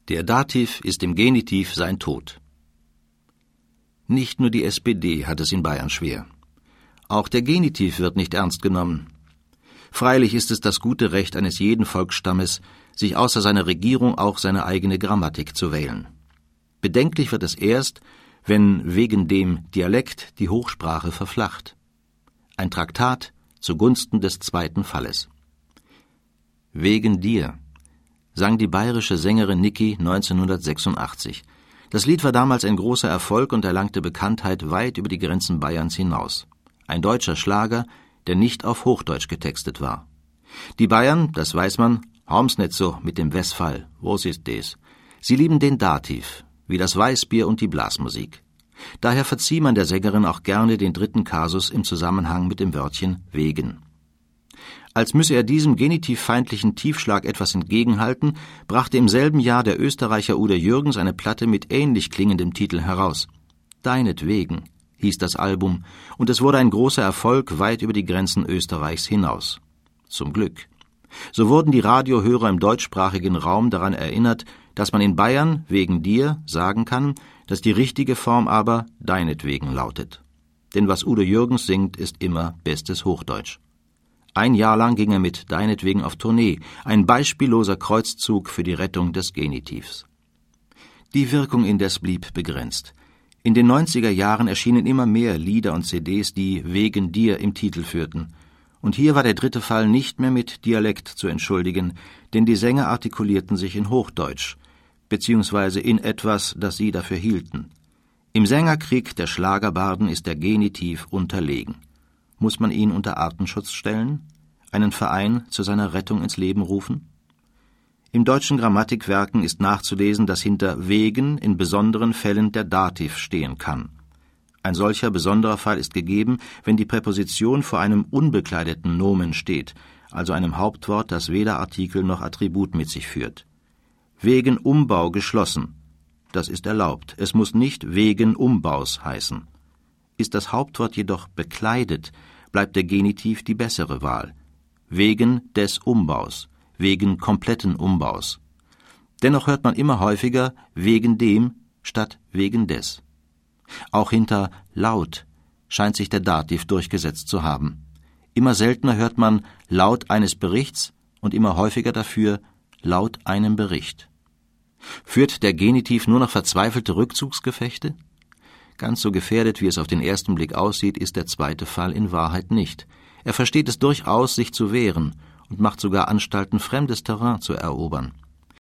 Der Dativ ist im Genitiv sein Tod. Nicht nur die SPD hat es in Bayern schwer. Auch der Genitiv wird nicht ernst genommen. Freilich ist es das gute Recht eines jeden Volksstammes, sich außer seiner Regierung auch seine eigene Grammatik zu wählen. Bedenklich wird es erst, wenn wegen dem Dialekt die Hochsprache verflacht. Ein Traktat zugunsten des zweiten Falles. Wegen dir, sang die bayerische Sängerin Niki 1986. Das Lied war damals ein großer Erfolg und erlangte Bekanntheit weit über die Grenzen Bayerns hinaus. Ein deutscher Schlager, der nicht auf Hochdeutsch getextet war. Die Bayern, das weiß man, haben's nicht so mit dem Westfall, was ist des? Sie lieben den Dativ, wie das Weißbier und die Blasmusik. Daher verzieh man der Sängerin auch gerne den dritten Kasus im Zusammenhang mit dem Wörtchen wegen. Als müsse er diesem genitivfeindlichen Tiefschlag etwas entgegenhalten, brachte im selben Jahr der Österreicher Udo Jürgens eine Platte mit ähnlich klingendem Titel heraus. Deinetwegen hieß das Album, und es wurde ein großer Erfolg weit über die Grenzen Österreichs hinaus. Zum Glück. So wurden die Radiohörer im deutschsprachigen Raum daran erinnert, dass man in Bayern wegen dir sagen kann, dass die richtige Form aber deinetwegen lautet. Denn was Udo Jürgens singt, ist immer bestes Hochdeutsch. Ein Jahr lang ging er mit deinetwegen auf Tournee, ein beispielloser Kreuzzug für die Rettung des Genitivs. Die Wirkung indes blieb begrenzt. In den 90er Jahren erschienen immer mehr Lieder und CDs, die wegen dir im Titel führten. Und hier war der dritte Fall nicht mehr mit Dialekt zu entschuldigen, denn die Sänger artikulierten sich in Hochdeutsch, beziehungsweise in etwas, das sie dafür hielten. Im Sängerkrieg der Schlagerbarden ist der Genitiv unterlegen. Muss man ihn unter Artenschutz stellen? Einen Verein zu seiner Rettung ins Leben rufen? Im deutschen Grammatikwerken ist nachzulesen, dass hinter wegen in besonderen Fällen der Dativ stehen kann. Ein solcher besonderer Fall ist gegeben, wenn die Präposition vor einem unbekleideten Nomen steht, also einem Hauptwort, das weder Artikel noch Attribut mit sich führt. Wegen Umbau geschlossen. Das ist erlaubt. Es muss nicht wegen Umbaus heißen. Ist das Hauptwort jedoch bekleidet, bleibt der Genitiv die bessere Wahl. Wegen des Umbaus, wegen kompletten Umbaus. Dennoch hört man immer häufiger wegen dem statt wegen des. Auch hinter laut scheint sich der Dativ durchgesetzt zu haben. Immer seltener hört man laut eines Berichts und immer häufiger dafür laut einem Bericht. Führt der Genitiv nur noch verzweifelte Rückzugsgefechte? Ganz so gefährdet, wie es auf den ersten Blick aussieht, ist der zweite Fall in Wahrheit nicht. Er versteht es durchaus, sich zu wehren und macht sogar Anstalten, fremdes Terrain zu erobern.